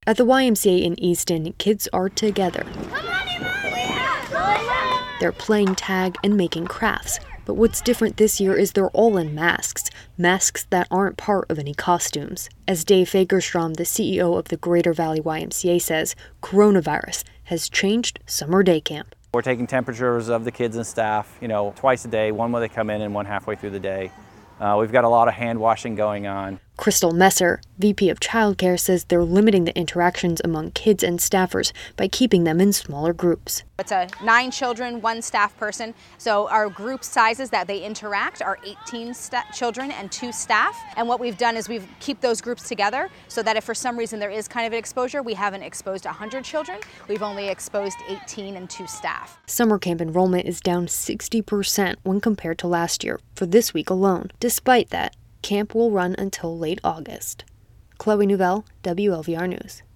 At the YMCA in Easton, kids are together. They're playing tag and making crafts. But what's different this year is they're all in masks that aren't part of any costumes. As Dave Fagerstrom, the CEO of the Greater Valley YMCA, says, coronavirus has changed summer day camp. We're taking temperatures of the kids and staff, twice a day, one when they come in and one halfway through the day. We've got a lot of hand washing going on. Crystal Messer, VP of Childcare, says they're limiting the interactions among kids and staffers by keeping them in smaller groups. It's a 9 children, 1 staff person. So our group sizes that they interact are 18 children and 2 staff. And what we've done is we've keep those groups together so that if for some reason there is kind of an exposure, we haven't exposed 100 children. We've only exposed 18 and 2 staff. Summer camp enrollment is down 60% when compared to last year for this week alone. Despite that, camp will run until late August. Chloe Nouvelle, WLVR News.